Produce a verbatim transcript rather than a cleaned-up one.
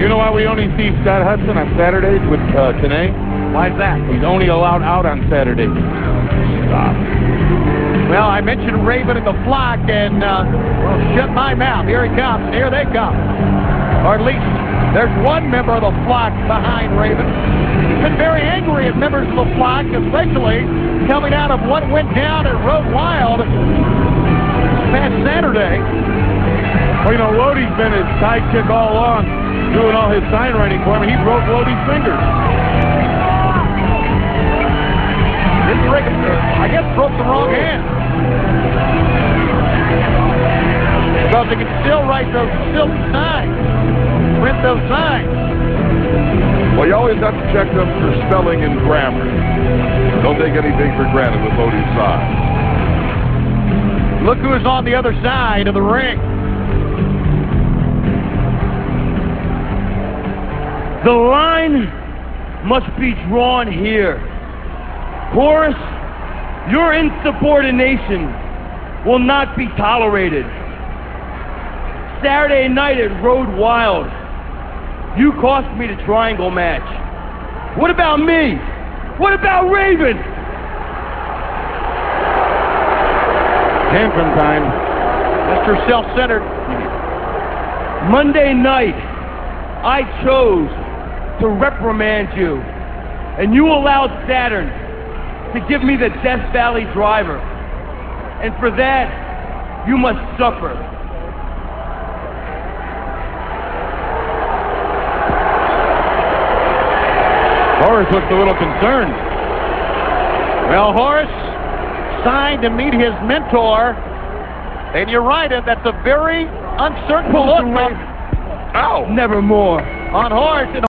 You know why we only see Scott Hudson on Saturdays with uh, Tenay? Why is that? He's only allowed out on Saturdays. Stop. Well, I mentioned Raven and the flock, and, uh, well, shut my mouth. Here he comes, and here they come. Or at least there's one member of the flock behind Raven. He's been very angry at members of the flock, especially coming out of what went down at Road Wild this past Saturday. Well, you know, Lodi's been his sidekick all along, doing all his sign writing for him. He broke Lodi's fingers. Didn't break him, I guess broke the wrong hand. Because they can still write those silly signs, print those signs. Well, you always have to check them for spelling and grammar. Don't take anything for granted with Lodi's size. Look who's on the other side of the ring. The line must be drawn here. Horace, your insubordination will not be tolerated. Saturday night at Road Wild, you cost me the triangle match. What about me? What about Raven? Tantrum time. Mister Self-centered. Monday night, I chose to reprimand you, and you allowed Saturn to give me the Death Valley driver. And for that, you must suffer. Horace looks a little concerned. Well, Horace signed to meet his mentor, and you're right, that's a very uncertain look on, Nevermore. on Horace.